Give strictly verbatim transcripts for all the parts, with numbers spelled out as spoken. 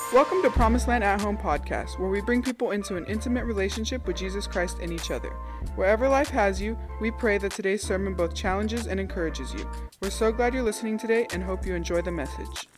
Welcome to Promised Land at Home podcast, where we bring people into an intimate relationship with Jesus Christ and each other. Wherever life has you, we pray that today's sermon both challenges and encourages you. We're so glad you're listening today and hope you enjoy the message.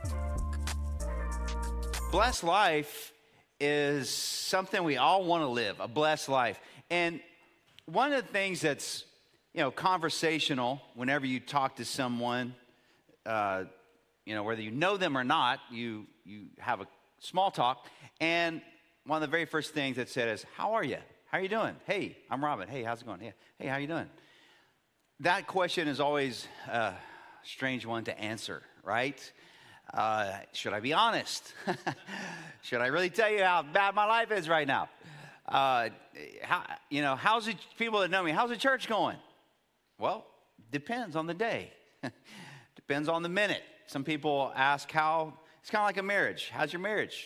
Blessed life is something we all want to live, a blessed life. And one of the things that's, you know, conversational whenever you talk to someone, uh, you know, whether you know them or not, you you have a small talk, and one of the very first things that's said is, how are you? How are you doing? Hey, I'm Robin. Hey, how's it going? Hey, hey, how you doing? That question is always a strange one to answer, right? Uh, should I be honest? Should I really tell you how bad my life is right now? Uh, how, you know, how's it, people that know me, how's the church going? Well, depends on the day. Depends on the minute. Some people ask how, it's kind of like a marriage. How's your marriage?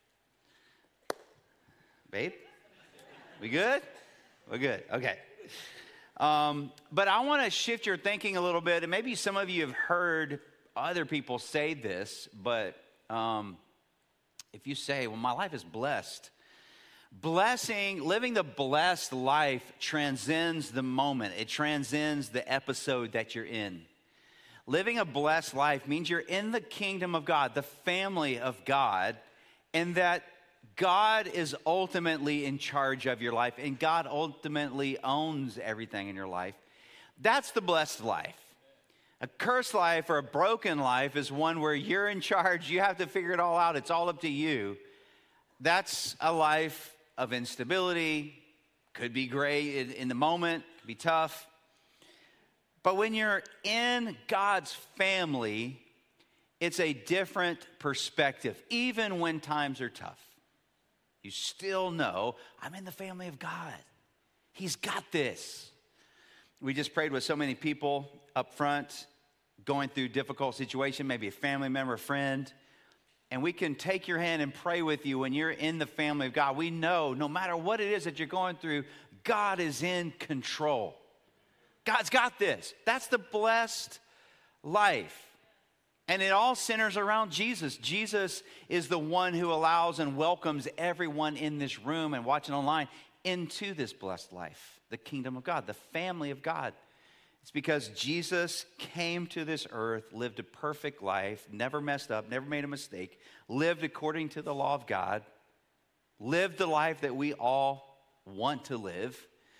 Babe? We good? We're good. Okay. Um, but I want to shift your thinking a little bit, and maybe some of you have heard other people say this, but um, if you say, well, my life is blessed, blessing, living the blessed life transcends the moment. It transcends the episode that you're in. Living a blessed life means you're in the kingdom of God, the family of God, and that God is ultimately in charge of your life, and God ultimately owns everything in your life. That's the blessed life. A cursed life or a broken life is one where you're in charge. You have to figure it all out. It's all up to you. That's a life of instability. Could be great in, in the moment, could be tough. But when you're in God's family, it's a different perspective. Even when times are tough, you still know, I'm in the family of God. He's got this. We just prayed with so many people up front, going through difficult situation, maybe a family member, a friend. And we can take your hand and pray with you when you're in the family of God. We know no matter what it is that you're going through, God is in control. God's got this. That's the blessed life. And it all centers around Jesus. Jesus is the one who allows and welcomes everyone in this room and watching online into this blessed life, the kingdom of God, the family of God. It's because Jesus came to this earth, lived a perfect life, never messed up, never made a mistake, lived according to the law of God, lived the life that we all want to live.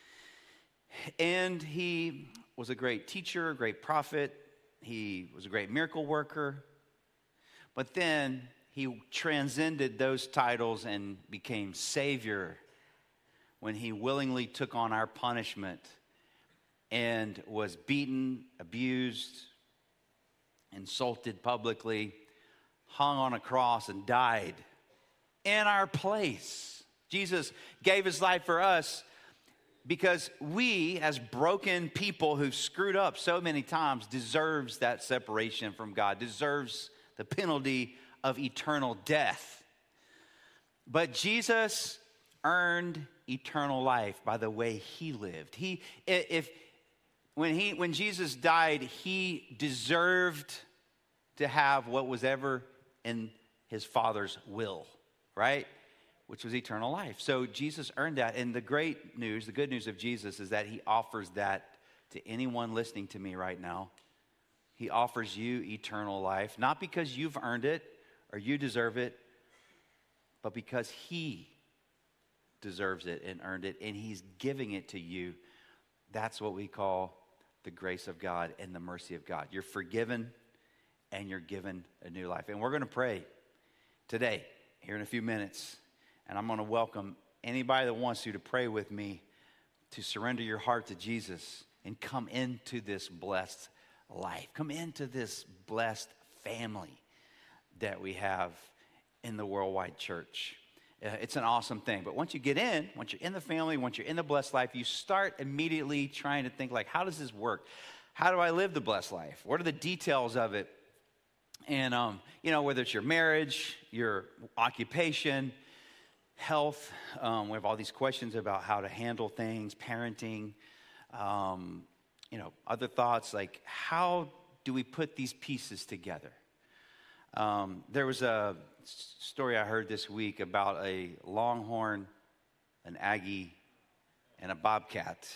And he was a great teacher, a great prophet. He was a great miracle worker. But then he transcended those titles and became Savior when he willingly took on our punishment and was beaten, abused, insulted publicly, hung on a cross and died in our place. Jesus gave his life for us because we, as broken people who've screwed up so many times, deserves that separation from God, deserves the penalty of eternal death. But Jesus earned eternal life by the way he lived. He, if when he, when Jesus died, he deserved to have what was ever in his Father's will, right? Which was eternal life. So Jesus earned that. And the great news, the good news of Jesus is that he offers that to anyone listening to me right now. He offers you eternal life, not because you've earned it or you deserve it, but because he deserves it and earned it, and he's giving it to you. That's what we call the grace of God and the mercy of God. You're forgiven and you're given a new life. And we're going to pray today, here in a few minutes. And I'm going to welcome anybody that wants to to pray with me to surrender your heart to Jesus and come into this blessed life. Come into this blessed family that we have in the worldwide church. Uh, it's an awesome thing. But once you get in, once you're in the family, once you're in the blessed life, you start immediately trying to think, like, how does this work? How do I live the blessed life? What are the details of it? And, um, you know, whether it's your marriage, your occupation, health, um, we have all these questions about how to handle things, parenting, um, you know, other thoughts like how do we put these pieces together? Um, there was a story I heard this week about a longhorn, an Aggie, and a bobcat.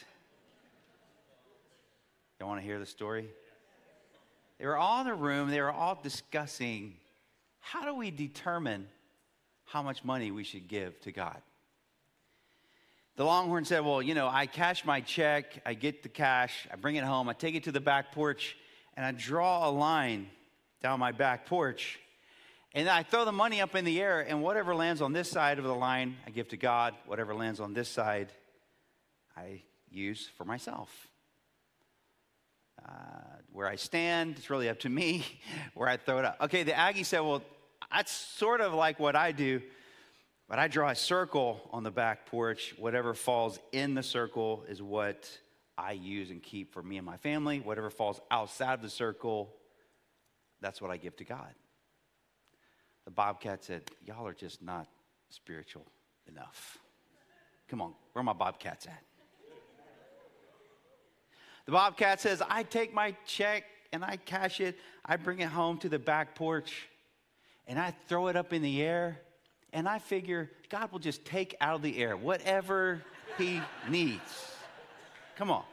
You want to hear the story? They were all in a room. They were all discussing, how do we determine how much money we should give to God? The longhorn said, well, you know, I cash my check. I get the cash. I bring it home. I take it to the back porch, and I draw a line down my back porch. And I throw the money up in the air, and whatever lands on this side of the line, I give to God. Whatever lands on this side, I use for myself. Uh, where I stand, it's really up to me where I throw it up. Okay, the Aggie said, well, that's sort of like what I do, but I draw a circle on the back porch. Whatever falls in the circle is what I use and keep for me and my family. Whatever falls outside of the circle, that's what I give to God. The bobcat said, y'all are just not spiritual enough. Come on, where are my bobcats at? The bobcat says, I take my check and I cash it. I bring it home to the back porch and I throw it up in the air. And I figure God will just take out of the air whatever he needs. Come on.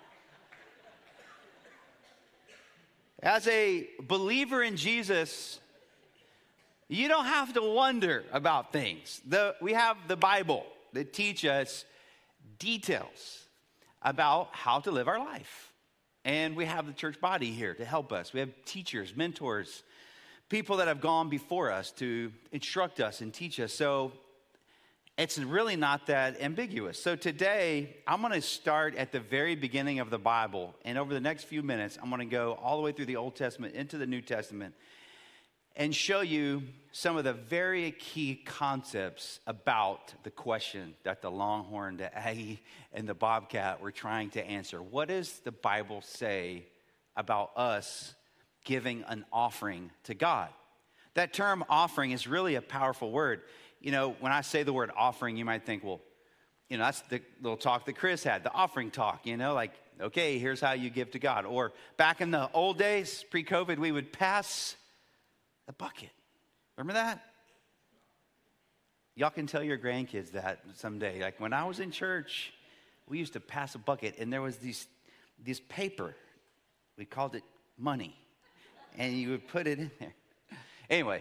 As a believer in Jesus, you don't have to wonder about things. The, we have the Bible that teach us details about how to live our life. And we have the church body here to help us. We have teachers, mentors, people that have gone before us to instruct us and teach us. So it's really not that ambiguous. So today, I'm going to start at the very beginning of the Bible. And over the next few minutes, I'm going to go all the way through the Old Testament into the New Testament and show you some of the very key concepts about the question that the longhorn, the Aggie, and the bobcat were trying to answer. What does the Bible say about us giving an offering to God? That term offering is really a powerful word. You know, when I say the word offering, you might think, well, you know, that's the little talk that Chris had, the offering talk, you know, like, okay, here's how you give to God. Or back in the old days, pre-COVID, we would pass the bucket. Remember that? Y'all can tell your grandkids that someday. Like when I was in church, we used to pass a bucket, and there was these, this paper. We called it money. And you would put it in there. Anyway,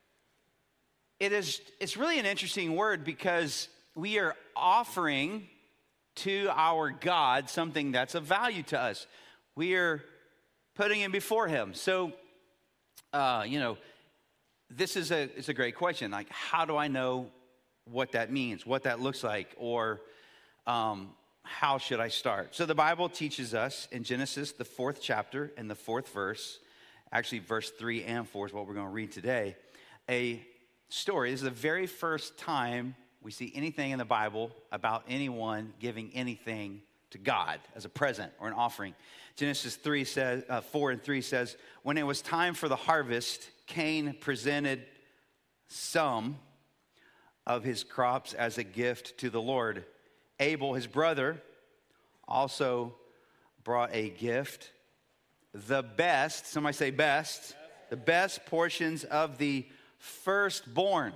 it is, it's really an interesting word because we are offering to our God something that's of value to us. We are putting it before him. So, uh, you know, this is a, it's a great question. Like, how do I know what that means, what that looks like, or um, how should I start? So the Bible teaches us in Genesis, the fourth chapter and the fourth verse, actually verse three and four is what we're going to read today, a story. This is the very first time we see anything in the Bible about anyone giving anything to God as a present or an offering. Genesis three says, uh, four and three says, when it was time for the harvest, Cain presented some of his crops as a gift to the Lord. Abel, his brother, also brought a gift, the best, somebody say best, the best portions of the firstborn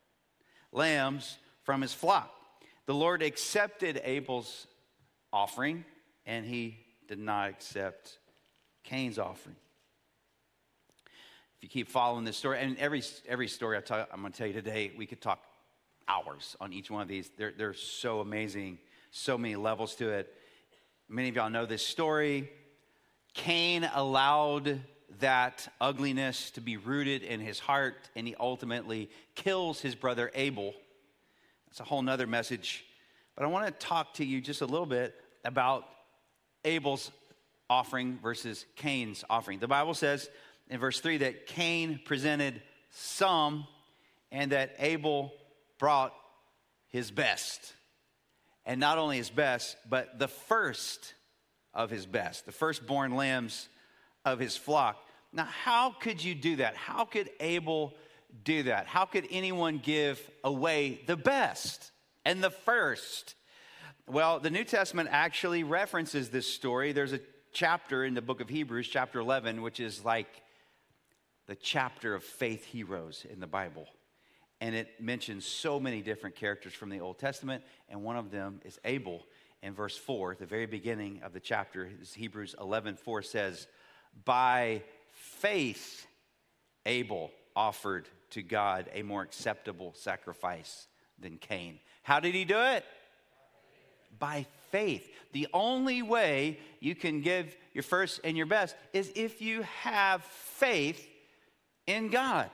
lambs from his flock. The Lord accepted Abel's offering, and he did not accept Cain's offering. If you keep following this story, and every every story I talk, I'm going to tell you today, we could talk hours on each one of these. They're, they're so amazing, so many levels to it. Many of y'all know this story. Cain allowed that ugliness to be rooted in his heart, and he ultimately kills his brother Abel. That's a whole nother message. But I want to talk to you just a little bit about Abel's offering versus Cain's offering. The Bible says in verse three that Cain presented some and that Abel brought his best. And not only his best, but the first of his best, the firstborn lambs of his flock. Now, how could you do that? How could Abel do that? How could anyone give away the best and the first? Well, the New Testament actually references this story. There's a chapter in the book of Hebrews, chapter eleven, which is like the chapter of faith heroes in the Bible. And it mentions so many different characters from the Old Testament, and one of them is Abel. In verse four, at the very beginning of the chapter, Hebrews eleven four says, by faith Abel offered to God a more acceptable sacrifice than Cain. How did he do it? By faith. The only way you can give your first and your best is if you have faith in God.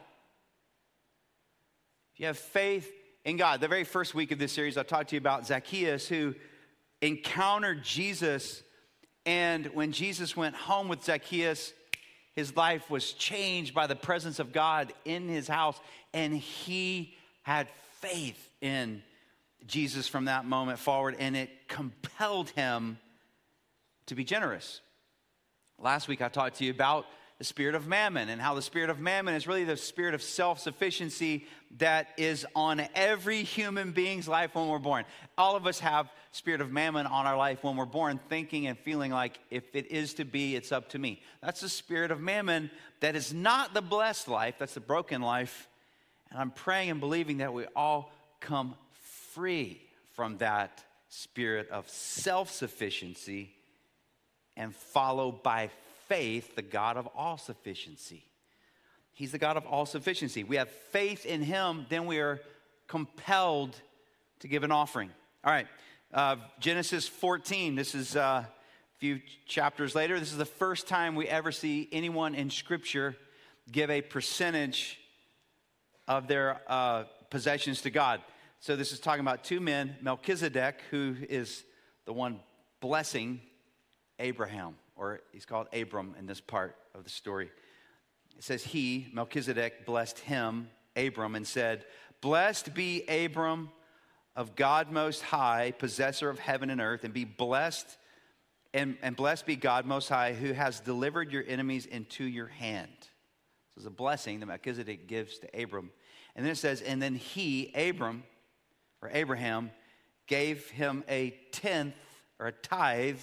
If you have faith in God. The very first week of this series, I talked to you about Zacchaeus, who encountered Jesus. And when Jesus went home with Zacchaeus, his life was changed by the presence of God in his house. And he had faith in Jesus from that moment forward. And it compelled him to be generous. Last week, I talked to you about the spirit of mammon, and how the spirit of mammon is really the spirit of self-sufficiency that is on every human being's life when we're born. All of us have spirit of mammon on our life when we're born, thinking and feeling like if it is to be, it's up to me. That's the spirit of mammon that is not the blessed life, that's the broken life. And I'm praying and believing that we all come free from that spirit of self-sufficiency and follow by faith the God of all sufficiency. He's the God of all sufficiency. We have faith in him, then we are compelled to give an offering. All right, uh, Genesis fourteen, this is uh, a few chapters later. This is the first time we ever see anyone in Scripture give a percentage of their uh, possessions to God. So this is talking about two men, Melchizedek, who is the one blessing Abraham, or he's called Abram in this part of the story. It says he, Melchizedek, blessed him, Abram, and said, blessed be Abram of God Most High, possessor of heaven and earth, and be blessed, and, and blessed be God Most High, who has delivered your enemies into your hand. So it's a blessing that Melchizedek gives to Abram. And then it says, and then he, Abram, or Abraham, gave him a tenth, or a tithe,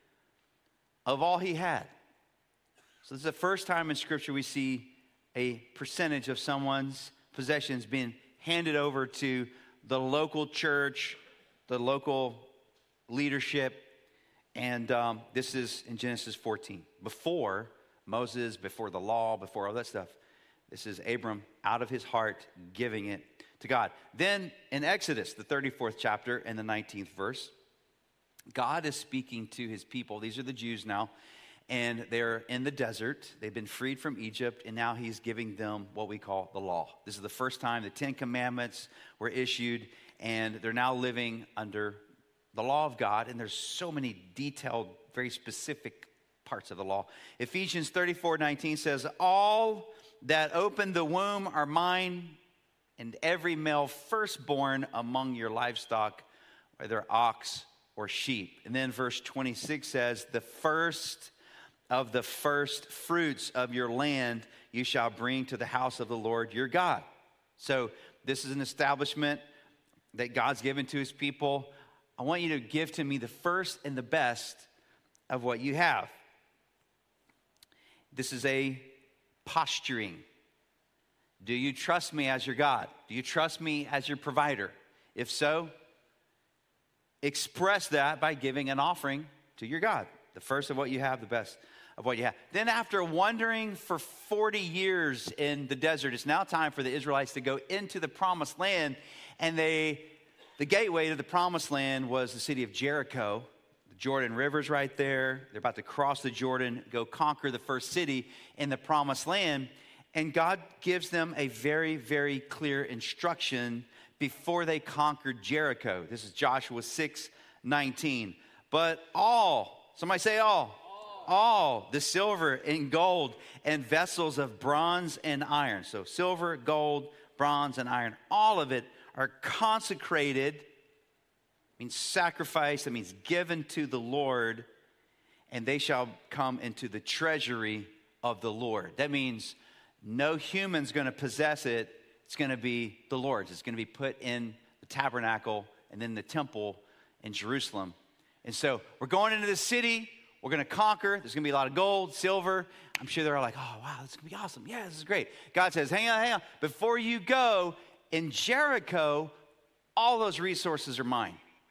of all he had. So this is the first time in Scripture we see a percentage of someone's possessions being handed over to the local church, the local leadership. And um, this is in Genesis fourteen. Before Moses, before the law, before all that stuff. This is Abram out of his heart giving it to God. Then in Exodus, the thirty-fourth chapter and the nineteenth verse, God is speaking to his people. These are the Jews now, and they're in the desert. They've been freed from Egypt, and now he's giving them what we call the law. This is the first time the Ten Commandments were issued, and they're now living under the law of God, and there's so many detailed, very specific parts of the law. Ephesians thirty-four nineteen says, all that open the womb are mine, and every male firstborn among your livestock, whether ox or sheep. And then verse twenty-six says, the first of the first fruits of your land you shall bring to the house of the Lord your God. So this is an establishment that God's given to his people. I want you to give to me the first and the best of what you have. This is a posturing. Do you trust me as your God? Do you trust me as your provider? If so, express that by giving an offering to your God. The first of what you have, the best of what you have. Then after wandering for forty years in the desert, it's now time for the Israelites to go into the promised land. And they, the gateway to the promised land was the city of Jericho. The Jordan River's right there. They're about to cross the Jordan, go conquer the first city in the promised land. And God gives them a very, very clear instruction before they conquered Jericho. This is Joshua six nineteen. But all, somebody say all. all, all the silver and gold and vessels of bronze and iron. So silver, gold, bronze, and iron, all of it are consecrated, means sacrificed, that means given to the Lord, and they shall come into the treasury of the Lord. That means no human's going to possess it. It's going to be the Lord's. It's going to be put in the tabernacle and then the temple in Jerusalem. And so we're going into the city. We're going to conquer. There's going to be a lot of gold, silver. I'm sure they're like, oh, wow, this is going to be awesome. Yeah, this is great. God says, hang on, hang on. Before you go, in Jericho, all those resources are mine.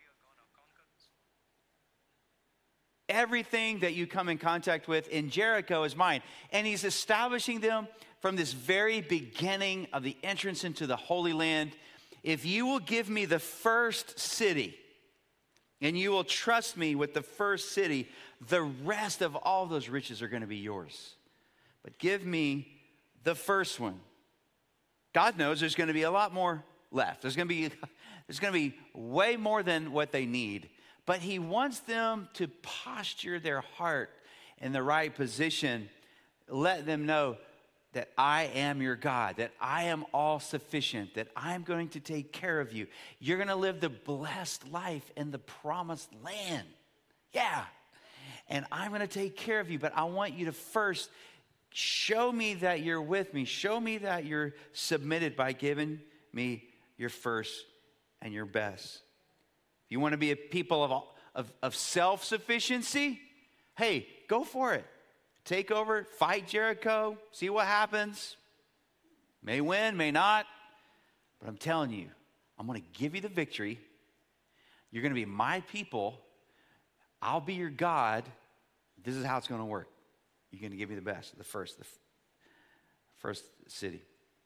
Everything that you come in contact with in Jericho is mine. And he's establishing them from this very beginning of the entrance into the Holy Land. If you will give me the first city, and you will trust me with the first city, the rest of all those riches are going to be yours. But give me the first one. God knows there's going to be a lot more left. There's going to be, there's going to be way more than what they need. But he wants them to posture their heart in the right position. Let them know that I am your God, that I am all sufficient, that I'm going to take care of you. You're going to live the blessed life in the promised land. Yeah. And I'm going to take care of you, but I want you to first show me that you're with me. Show me that you're submitted by giving me your first and your best. If you want to be a people of, of, of self-sufficiency, hey, go for it. Take over, fight Jericho, see what happens. May win, may not. But I'm telling you, I'm going to give you the victory. You're going to be my people. I'll be your God. This is how it's going to work. You're going to give me the best, the first, the f- first city.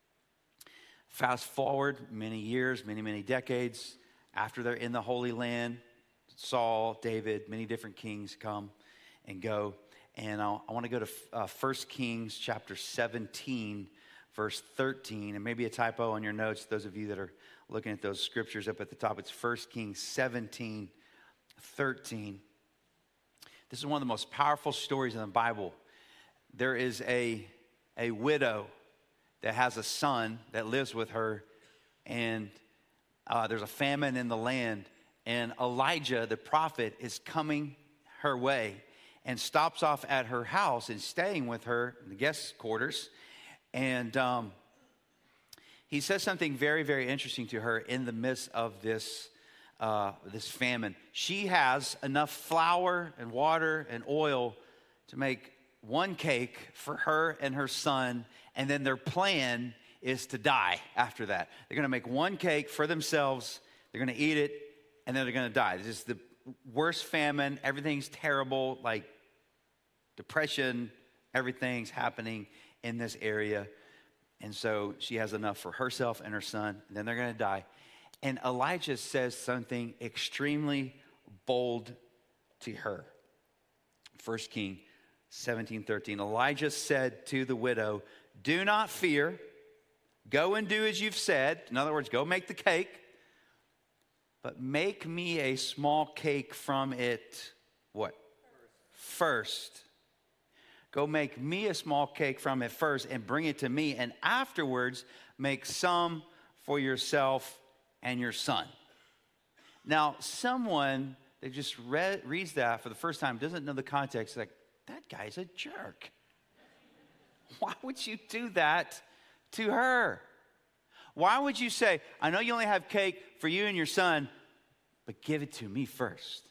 Fast forward many years, many, many decades. After they're in the Holy Land, Saul, David, many different kings come and go. And I'll, I want to go to uh, First Kings chapter seventeen, verse thirteen. And maybe a typo on your notes, those of you that are looking at those scriptures up at the top. It's First Kings seventeen, thirteen. This is one of the most powerful stories in the Bible. There is a, a widow that has a son that lives with her, and uh, there's a famine in the land. And Elijah, the prophet, is coming her way and stops off at her house and staying with her in the guest quarters. And um, he says something very, very interesting to her in the midst of this, uh, this famine. She has enough flour and water and oil to make one cake for her and her son, and then their plan is to die after that. They're going to make one cake for themselves, they're going to eat it, and then they're going to die. This is the worst famine. Everything's terrible, like depression, everything's happening in this area. And so she has enough for herself and her son, and then they're going to die. And Elijah says something extremely bold to her. First Kings seventeen thirteen. Elijah said to the widow, "Do not fear. Go and do as you've said." In other words, go make the cake. "But make me a small cake from it." What? First. Go make me a small cake from it first and bring it to me. And afterwards, make some for yourself and your son. Now, someone that just read, reads that for the first time doesn't know the context. Like, that guy's a jerk. Why would you do that to her? Why would you say, I know you only have cake for you and your son, but give it to me first.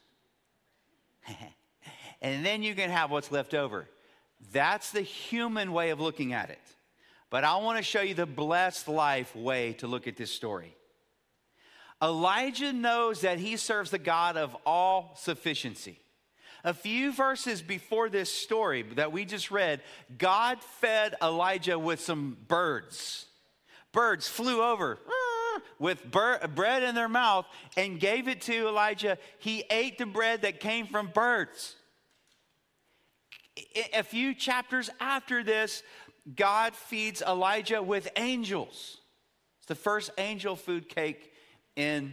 And then you can have what's left over. That's the human way of looking at it. But I want to show you the blessed life way to look at this story. Elijah knows that he serves the God of all sufficiency. A few verses before this story that we just read, God fed Elijah with some birds. Birds flew over with bread in their mouth and gave it to Elijah. He ate the bread that came from birds. A few chapters after this, God feeds Elijah with angels. It's the first angel food cake in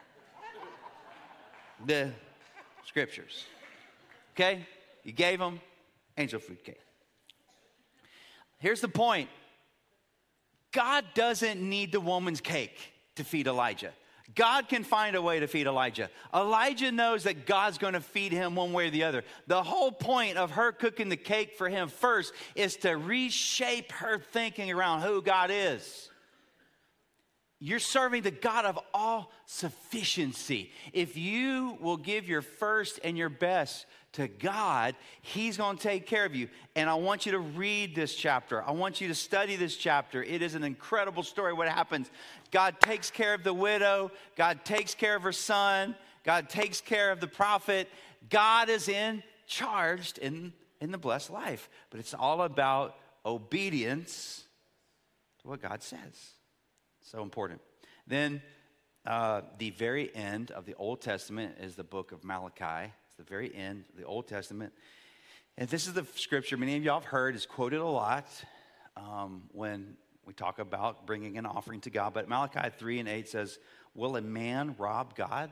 the scriptures. Okay? He gave them angel food cake. Here's the point. God doesn't need the woman's cake to feed Elijah. God can find a way to feed Elijah. Elijah knows that God's going to feed him one way or the other. The whole point of her cooking the cake for him first is to reshape her thinking around who God is. You're serving the God of all sufficiency. If you will give your first and your best to God, he's going to take care of you. And I want you to read this chapter. I want you to study this chapter. It is an incredible story. What happens? God takes care of the widow. God takes care of her son. God takes care of the prophet. God is in charge in, in the blessed life. But it's all about obedience to what God says. So important. Then uh, the very end of the Old Testament is the book of Malachi. It's the very end of the Old Testament. And this is the scripture many of y'all have heard. It's quoted a lot um, when we talk about bringing an offering to God. But Malachi three and eight says, will a man rob God?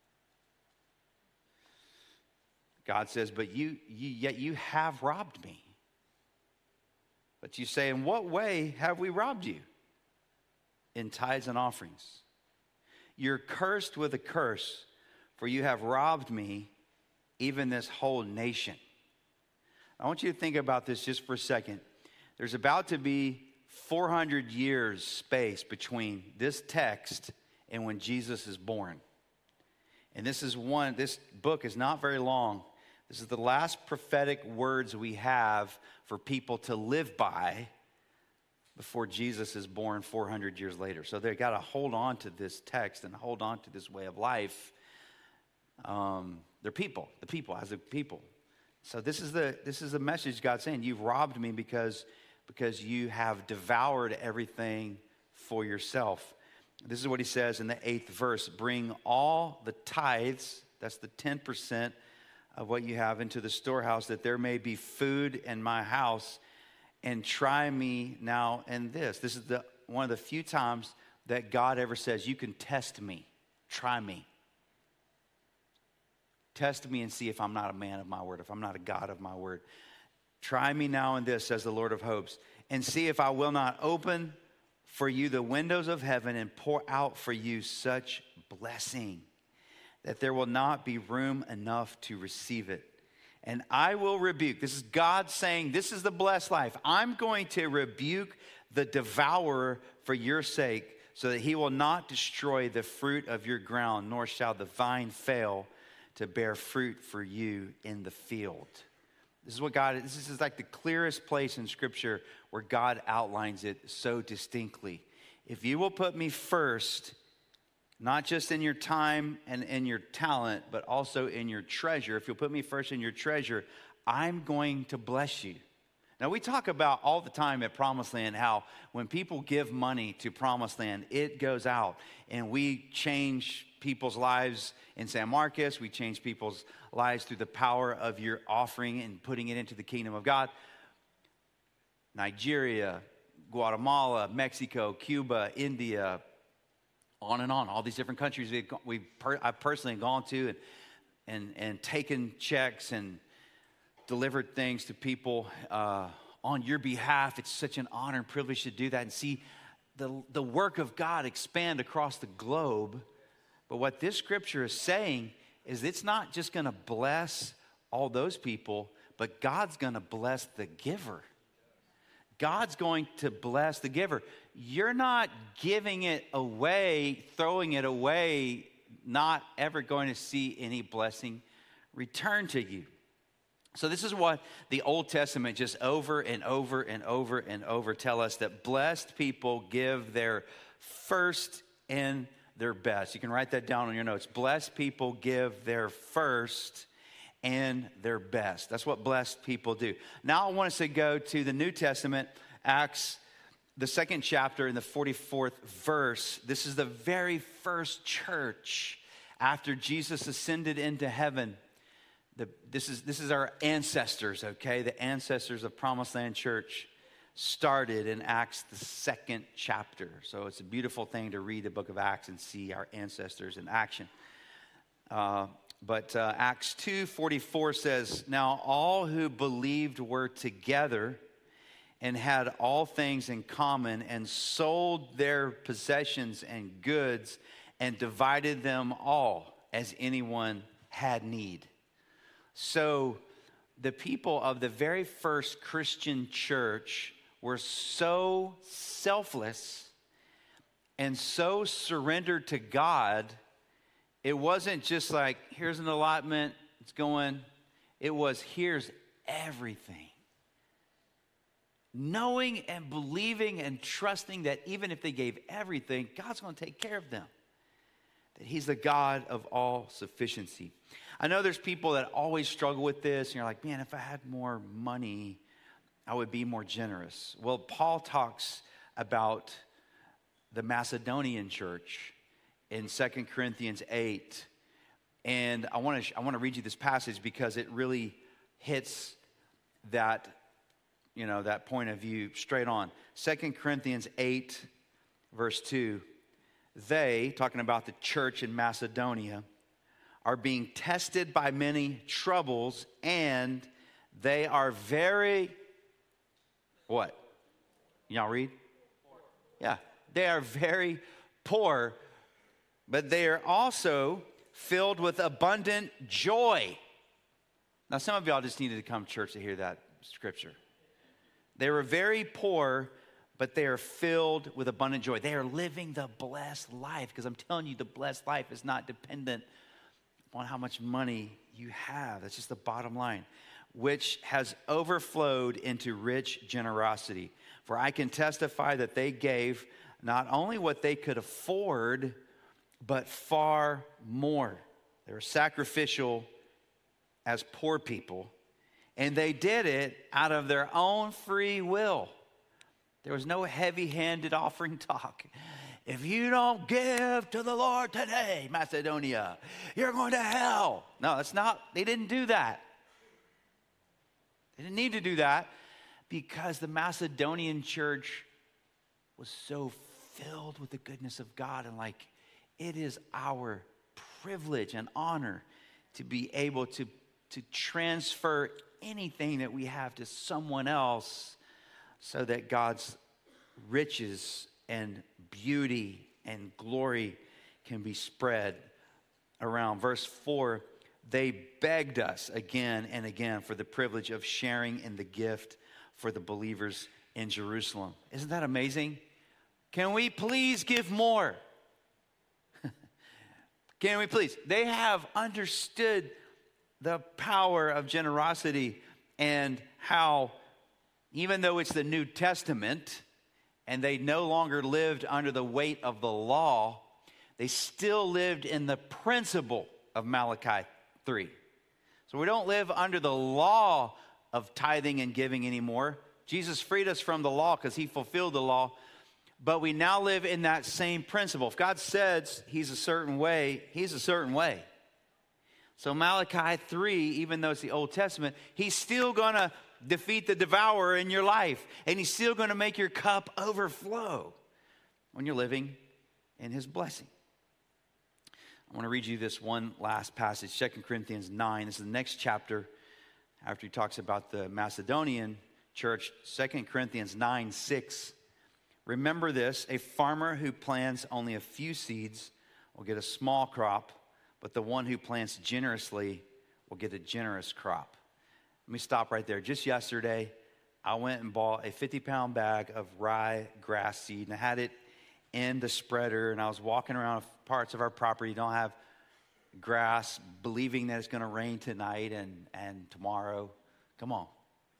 God says, but you, you yet you have robbed me. But you say, in what way have we robbed you? In tithes and offerings. You're cursed with a curse, for you have robbed me, even this whole nation. I want you to think about this just for a second. There's about to be four hundred years space between this text and when Jesus is born. And this is one, this book is not very long. This is the last prophetic words we have for people to live by before Jesus is born four hundred years later. So they got to hold on to this text and hold on to this way of life. Um, they're people, the people as a people. So this is the this is the message God's saying. You've robbed me because, because you have devoured everything for yourself. This is what he says in the eighth verse. Bring all the tithes, that's the ten percent of what you have, into the storehouse, that there may be food in my house. And try me now in this. This is the one of the few times that God ever says, you can test me. Try me. Test me and see if I'm not a man of my word, if I'm not a God of my word. Try me now in this, says the Lord of hosts, and see if I will not open for you the windows of heaven and pour out for you such blessing that there will not be room enough to receive it. And I will rebuke. This is God saying, this is the blessed life. I'm going to rebuke the devourer for your sake, so that he will not destroy the fruit of your ground, nor shall the vine fail to bear fruit for you in the field. This is what God, this is like the clearest place in Scripture where God outlines it so distinctly. If you will put me first, not just in your time and in your talent, but also in your treasure. If you'll put me first in your treasure, I'm going to bless you. Now, we talk about all the time at Promised Land how when people give money to Promised Land, it goes out. And we change people's lives in San Marcos. We change people's lives through the power of your offering and putting it into the kingdom of God. Nigeria, Guatemala, Mexico, Cuba, India, on and on, all these different countries we've, we've per, I've personally gone to and, and, and taken checks and delivered things to people uh, on your behalf. It's such an honor and privilege to do that and see the, the work of God expand across the globe. But what this scripture is saying is it's not just going to bless all those people, but God's going to bless the giver. God's going to bless the giver. You're not giving it away, throwing it away, not ever going to see any blessing return to you. So this is what the Old Testament just over and over and over and over tell us, that blessed people give their first and their best. You can write that down on your notes. Blessed people give their first and their best. That's what blessed people do. Now I want us to go to the New Testament, Acts, the second chapter in the forty-fourth verse. This is the very first church after Jesus ascended into heaven. The, this is this is our ancestors, okay? The ancestors of Promised Land Church started in Acts, the second chapter. So it's a beautiful thing to read the book of Acts and see our ancestors in action. Uh, But uh, Acts two forty-four says, now all who believed were together and had all things in common, and sold their possessions and goods and divided them all as anyone had need. So the people of the very first Christian church were so selfless and so surrendered to God, it wasn't just like, here's an allotment, it's going. It was, here's everything. Knowing and believing and trusting that even if they gave everything, God's going to take care of them. That he's the God of all sufficiency. I know there's people that always struggle with this, and you're like, man, if I had more money, I would be more generous. Well, Paul talks about the Macedonian church in Second Corinthians eight. And I want to I want to read you this passage because it really hits that, you know, that point of view straight on. Second Corinthians eight, verse two. They, talking about the church in Macedonia, are being tested by many troubles, and they are very, what? Y'all read? Yeah. They are very poor, but they are also filled with abundant joy. Now, some of y'all just needed to come to church to hear that scripture. They were very poor, but they are filled with abundant joy. They are living the blessed life, because I'm telling you, the blessed life is not dependent on how much money you have. That's just the bottom line, which has overflowed into rich generosity. For I can testify that they gave not only what they could afford, but far more. They were sacrificial as poor people, and they did it out of their own free will. There was no heavy-handed offering talk. If you don't give to the Lord today, Macedonia, you're going to hell. No, that's not, they didn't do that. They didn't need to do that because the Macedonian church was so filled with the goodness of God, and like, it is our privilege and honor to be able to, to transfer anything that we have to someone else so that God's riches and beauty and glory can be spread around. Verse four, they begged us again and again for the privilege of sharing in the gift for the believers in Jerusalem. Isn't that amazing? Can we please give more? Can we please? They have understood the power of generosity and how, even though it's the New Testament and they no longer lived under the weight of the law, they still lived in the principle of Malachi three. So we don't live under the law of tithing and giving anymore. Jesus freed us from the law because he fulfilled the law. But we now live in that same principle. If God says he's a certain way, he's a certain way. So Malachi three, even though it's the Old Testament, he's still going to defeat the devourer in your life. And he's still going to make your cup overflow when you're living in his blessing. I want to read you this one last passage, Second Corinthians nine. This is the next chapter after he talks about the Macedonian church. Second Corinthians nine six. Remember this, a farmer who plants only a few seeds will get a small crop, but the one who plants generously will get a generous crop. Let me stop right there. Just yesterday, I went and bought a fifty-pound bag of rye grass seed, and I had it in the spreader, and I was walking around parts of our property don't have grass, believing that it's going to rain tonight and, and tomorrow. Come on.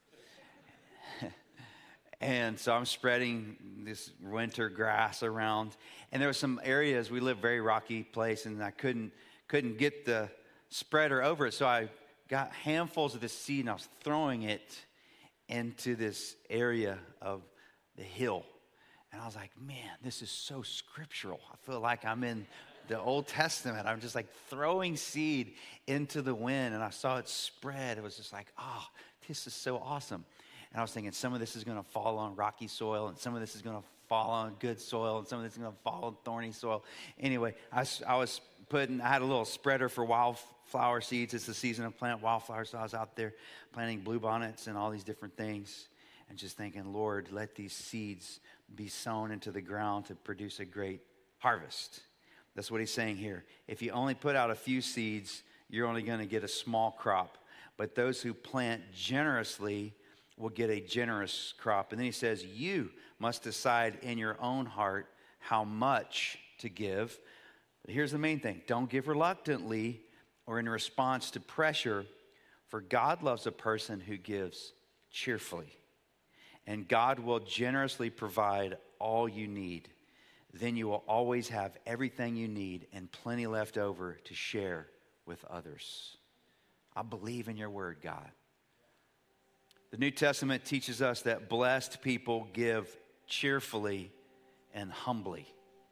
And so I'm spreading this winter grass around. And there were some areas, we live very rocky place, and I couldn't couldn't get the spreader over it. So I got handfuls of this seed, and I was throwing it into this area of the hill. And I was like, man, this is so scriptural. I feel like I'm in the Old Testament. I'm just like throwing seed into the wind, and I saw it spread. It was just like, oh, this is so awesome. And I was thinking some of this is going to fall on rocky soil, and some of this is going to fall on good soil, and some of this is going to fall on thorny soil. Anyway, I, I was putting, I had a little spreader for wildflower seeds. It's the season of plant wildflowers, so I was out there planting bluebonnets and all these different things, and just thinking, Lord, let these seeds be sown into the ground to produce a great harvest. That's what he's saying here. If you only put out a few seeds, you're only going to get a small crop. But those who plant generously will get a generous crop. And then he says, you must decide in your own heart how much to give. But here's the main thing. Don't give reluctantly or in response to pressure, for God loves a person who gives cheerfully. And God will generously provide all you need. Then you will always have everything you need and plenty left over to share with others. I believe in your word, God. The New Testament teaches us that blessed people give cheerfully and humbly.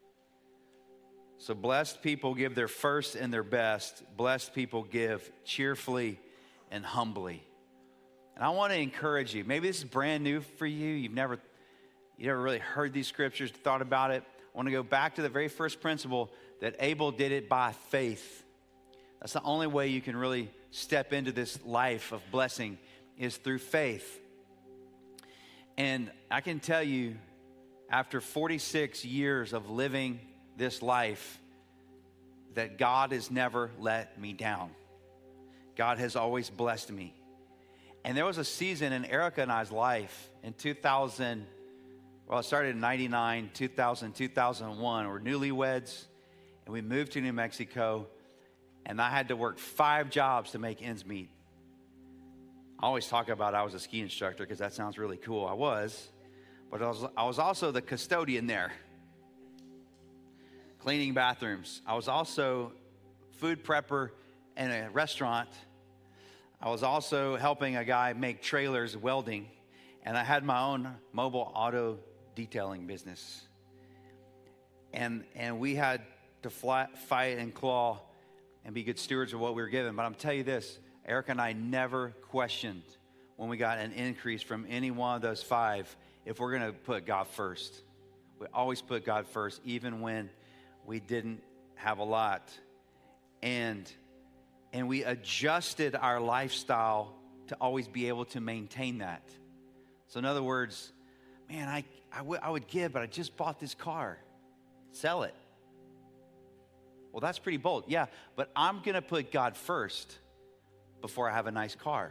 So blessed people give their first and their best. Blessed people give cheerfully and humbly. And I want to encourage you. Maybe this is brand new for you. You've never, you never really heard these scriptures, thought about it. I want to go back to the very first principle that Abel did it by faith. That's the only way you can really step into this life of blessing is through faith. And I can tell you, after forty-six years of living this life, that God has never let me down. God has always blessed me. And there was a season in Erica and I's life in two thousand, well, it started in ninety-nine, two thousand, two thousand one. We're newlyweds, and we moved to New Mexico, and I had to work five jobs to make ends meet. I always talk about I was a ski instructor because that sounds really cool. I was, but I was, I was also the custodian there, cleaning bathrooms. I was also food prepper in a restaurant. I was also helping a guy make trailers welding, and I had my own mobile auto detailing business. And and we had to fly, fight and claw and be good stewards of what we were given. But I'm telling you this, Erica and I never questioned when we got an increase from any one of those five if we're going to put God first. We always put God first, even when we didn't have a lot. And And we adjusted our lifestyle to always be able to maintain that. So in other words, man, I, I, w- I would give, but I just bought this car. Sell it. Well, that's pretty bold. Yeah, but I'm going to put God first before I have a nice car.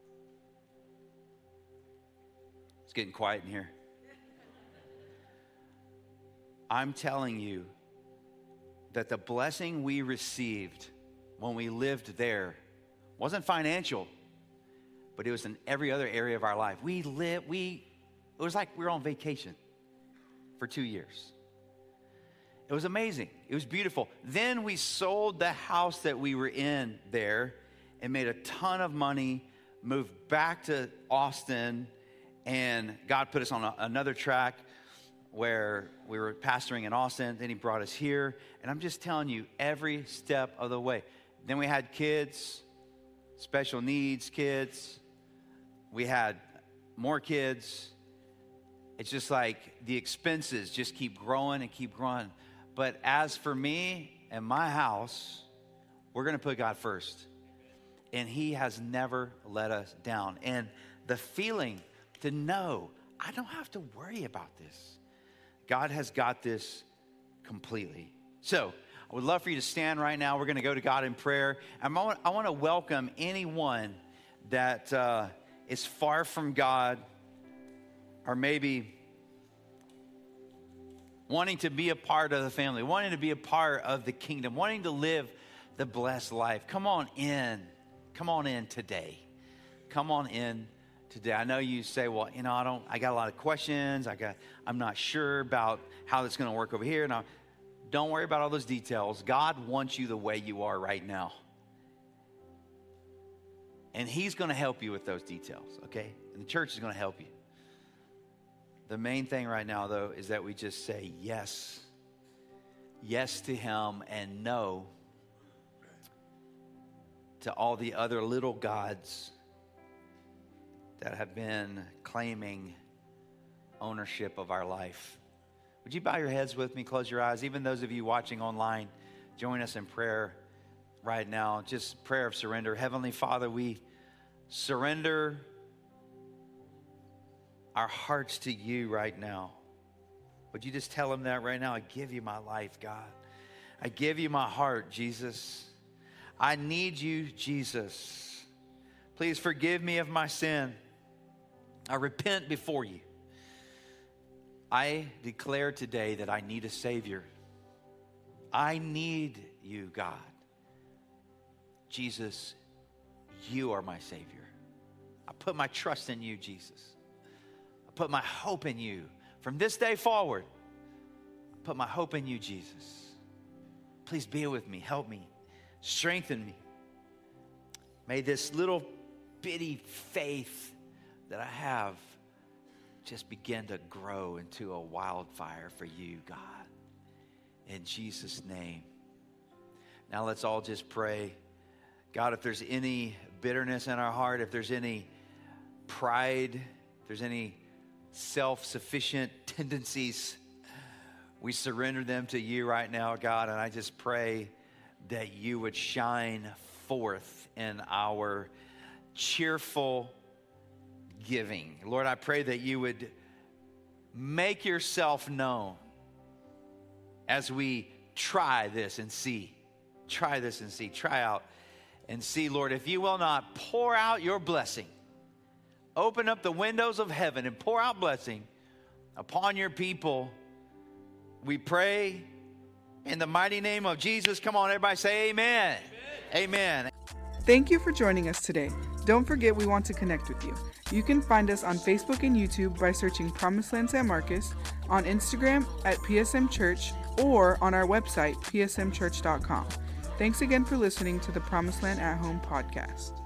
It's getting quiet in here. I'm telling you that the blessing we received when we lived there wasn't financial, but it was in every other area of our life. We lived, we, it was like we were on vacation for two years. It was amazing. It was beautiful. Then we sold the house that we were in there and made a ton of money, moved back to Austin, and God put us on a, another track where we were pastoring in Austin. Then he brought us here. And I'm just telling you, every step of the way. Then we had kids, special needs kids. We had more kids. It's just like the expenses just keep growing and keep growing. But as for me and my house, we're going to put God first. And he has never let us down. And the feeling to know I don't have to worry about this. God has got this completely. So I would love for you to stand right now. We're going to go to God in prayer. And I want, I want to welcome anyone that uh, is far from God, or maybe wanting to be a part of the family, wanting to be a part of the kingdom, wanting to live the blessed life. Come on in. Come on in today. Come on in today. I know you say, well, you know, I don't, I got a lot of questions. I got, I'm not sure about how it's going to work over here. Now, don't worry about all those details. God wants you the way you are right now. And he's going to help you with those details, okay? And the church is going to help you. The main thing right now, though, is that we just say yes. Yes to him and no to all the other little gods that have been claiming ownership of our life. Would you bow your heads with me, close your eyes? Even those of you watching online, join us in prayer right now. Just prayer of surrender. Heavenly Father, we surrender our hearts to you right now. Would you just tell him that right now? I give you my life, God. I give you my heart, Jesus. I need you, Jesus. Please forgive me of my sin. I repent before you. I declare today that I need a Savior. I need you, God. Jesus, you are my Savior. I put my trust in you, Jesus. I put my hope in you. From this day forward, I put my hope in you, Jesus. Please be with me. Help me. Strengthen me. May this little bitty faith that I have just begin to grow into a wildfire for you, God. In Jesus' name. Now let's all just pray. God, if there's any bitterness in our heart, if there's any pride, if there's any self-sufficient tendencies, we surrender them to you right now, God. And I just pray that you would shine forth in our cheerful giving. Lord, I pray that you would make yourself known as we try this and see. Try this and see. Try out and see, Lord, if you will not pour out your blessing, open up the windows of heaven and pour out blessing upon your people. We pray in the mighty name of Jesus. Come on, everybody say amen. Amen. Amen. Thank you for joining us today. Don't forget we want to connect with you. You can find us on Facebook and YouTube by searching Promised Land San Marcos, on Instagram at P S M Church, or on our website, P S M church dot com. Thanks again for listening to the Promised Land at Home podcast.